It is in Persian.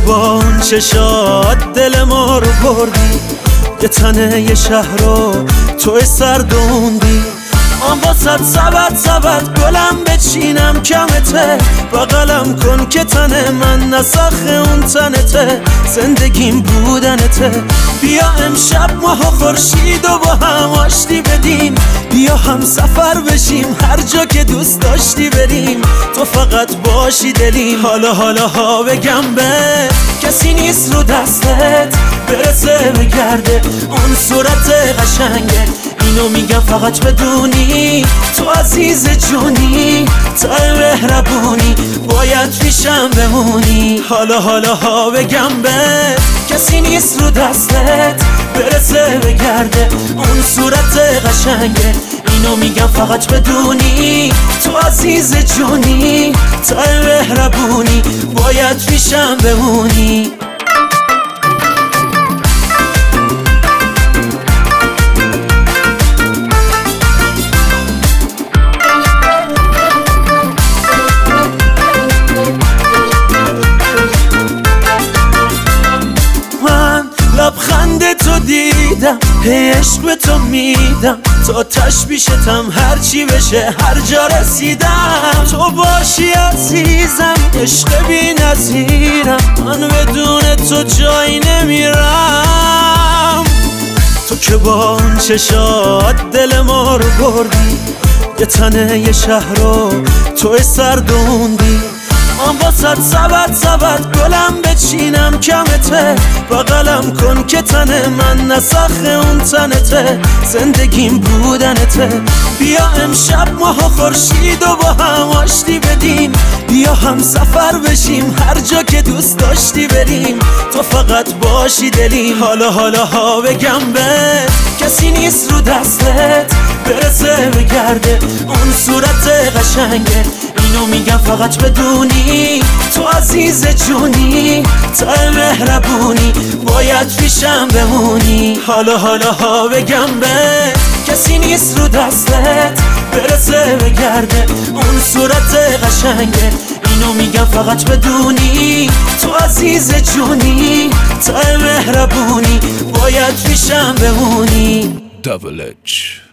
با اون چشات دل ما رو بردی، یه تنه یه شهر رو توی سردوندی. من واسد سبد گلم بچینم کمته، بغلم کن که تن من نسخ اون تنته، زندگیم بودنته. بیا امشب ماه و خورشید و با هم آشتی بدیم، بیا هم سفر بشیم هر جا که دوست داشتی بریم، تو فقط باشی دلیم. حالا ها بگم به کسی نیست رو دستت برسه بگرده اون صورت قشنگه، اینو میگم فقط بدونی تو عزیز جونی، تا مهربونی باید پیشم بمونی. حالا ها بگم به کسی نیست رو دستت برسه بگرده اون صورت قشنگه، اینو میگم فقط بدونی تو عزیز جونی، تا مهربونی باید پیشم بمونی. لبخند تو دیدم، عشق به تو میدم، تا تشبیشتم هرچی بشه هر جا رسیدم. تو باشی عزیزم عشق بی نظیرم، من بدون تو جایی نمیرم. تو که با اون چشات دل ما رو بردی، یه تنه یه شهر رو توی سردوندی. من واسد سبد گلم بچینم کمته، بغلم کن که تن من نسخ اون تنته، زندگیم بودنته. بیا امشب ماه و خورشید و با هم آشتی بدیم، بیا هم سفر بشیم هر جا که دوست داشتی بریم، تو فقط باشی دلیم. حالا ها بگم به کسی نیست رو دستت برسه بگرده اون صورت قشنگه، اینو میگم فقط بدونی تو عزیز جونی، تا مهربونی باید پیشم بمونی. حالا ها بگم به کسی نیست رو دستت برسه بگرده اون صورت قشنگه، اینو میگم فقط بدونی تو عزیز جونی، تا مهربونی باید پیشم بمونی. Double H